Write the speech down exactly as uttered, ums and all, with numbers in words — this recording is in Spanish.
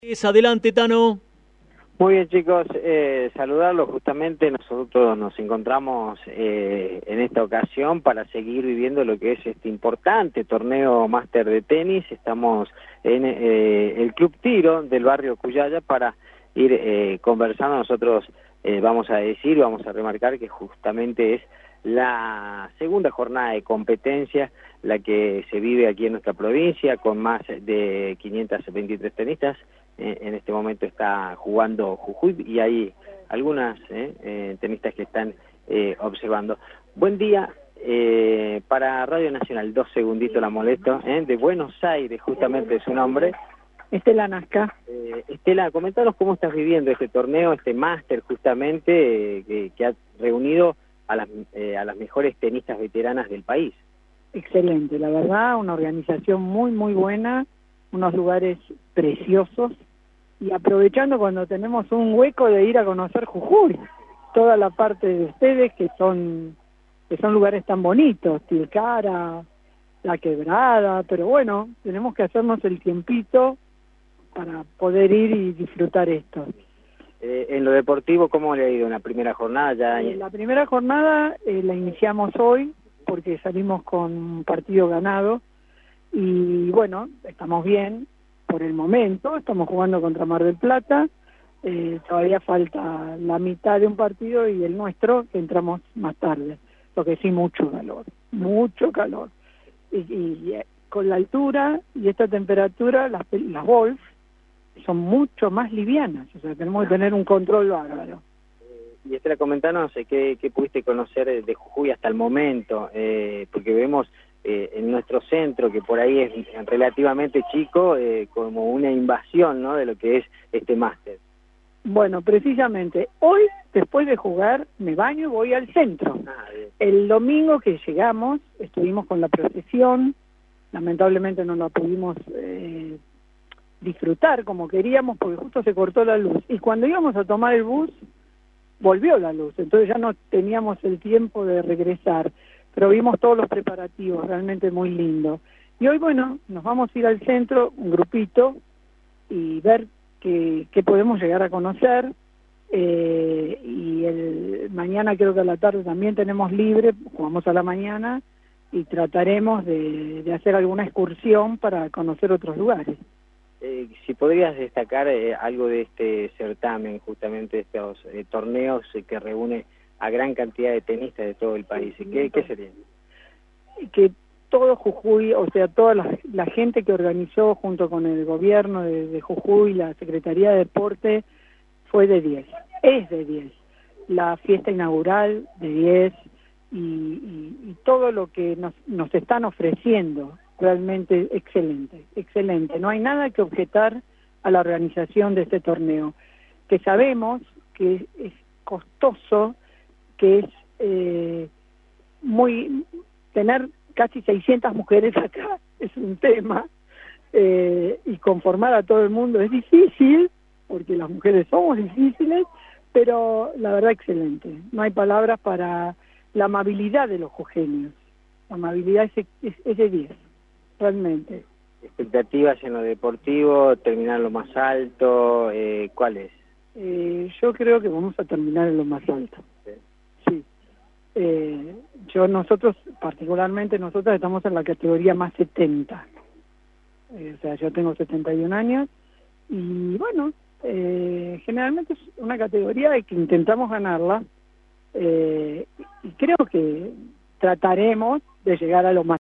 Es adelante, Tano. Muy bien, chicos, eh, saludarlos. Justamente nosotros nos encontramos eh, en esta ocasión para seguir viviendo lo que es este importante torneo máster de tenis. Estamos en eh, el Club Tiro del barrio Cuyaya para ir eh, conversando. Nosotros eh, vamos a decir, vamos a remarcar que justamente es la segunda jornada de competencia la que se vive aquí en nuestra provincia, con más de quinientos veintitrés tenistas. Eh, en este momento está jugando Jujuy y hay algunas eh, eh, tenistas que están eh, observando. Buen día eh, para Radio Nacional, dos segunditos la molesto, eh, de Buenos Aires, justamente su nombre. Estela Nazca. Eh, Estela, comentanos cómo estás viviendo este torneo, este máster justamente, eh, que, que ha reunido a las, eh, a las mejores tenistas veteranas del país. Excelente, la verdad, una organización muy, muy buena, unos lugares preciosos, y aprovechando cuando tenemos un hueco de ir a conocer Jujuy, toda la parte de ustedes que son que son lugares tan bonitos, Tilcara, La Quebrada, pero bueno, tenemos que hacernos el tiempito para poder ir y disfrutar esto. Eh, en lo deportivo, ¿cómo le ha ido en la primera jornada? Ya... Eh, la primera jornada eh, la iniciamos hoy, porque salimos con un partido ganado, y bueno, estamos bien por el momento, estamos jugando contra Mar del Plata, eh, todavía falta la mitad de un partido y el nuestro, que entramos más tarde, lo que sí, mucho calor, mucho calor, y, y, y con la altura y esta temperatura, las, las golf son mucho más livianas, o sea, tenemos que tener un control bárbaro. Y Estela, comentanos eh, qué, qué pudiste conocer de Jujuy hasta el momento, eh, porque vemos eh, en nuestro centro, que por ahí es relativamente chico, eh, como una invasión, ¿no?, de lo que es este máster. Bueno, precisamente, hoy, después de jugar, me baño y voy al centro. Ah, el domingo que llegamos, estuvimos con la procesión, lamentablemente no la pudimos eh, disfrutar como queríamos, porque justo se cortó la luz, y cuando íbamos a tomar el bus, volvió la luz, entonces ya no teníamos el tiempo de regresar, pero vimos todos los preparativos, realmente muy lindo. Y hoy, bueno, nos vamos a ir al centro, un grupito, y ver qué, qué podemos llegar a conocer, eh, y el, mañana creo que a la tarde también tenemos libre, jugamos a la mañana, y trataremos de, de hacer alguna excursión para conocer otros lugares. Eh, si podrías destacar eh, algo de este certamen, justamente estos eh, torneos eh, que reúne a gran cantidad de tenistas de todo el país, ¿qué, qué sería? Que todo Jujuy, o sea, toda la, la gente que organizó junto con el gobierno de, de Jujuy, la Secretaría de Deporte, fue de diez, es de diez. La fiesta inaugural de diez y, y, y todo lo que nos, nos están ofreciendo, realmente excelente, excelente. No hay nada que objetar a la organización de este torneo, que sabemos que es, es costoso, que es eh, muy... tener casi seiscientas mujeres acá es un tema, eh, y conformar a todo el mundo es difícil, porque las mujeres somos difíciles, pero la verdad excelente. No hay palabras para la amabilidad de los jujeños. La amabilidad es, es, es de diez. Realmente. ¿Expectativas en lo deportivo, terminar lo más alto, eh, cuál es? Eh, yo creo que vamos a terminar en lo más alto. Sí. Sí. Eh, yo, nosotros, particularmente nosotros estamos en la categoría más setenta. Eh, o sea, yo tengo setenta y un años y bueno, eh, generalmente es una categoría que intentamos ganarla, eh, y creo que trataremos de llegar a lo más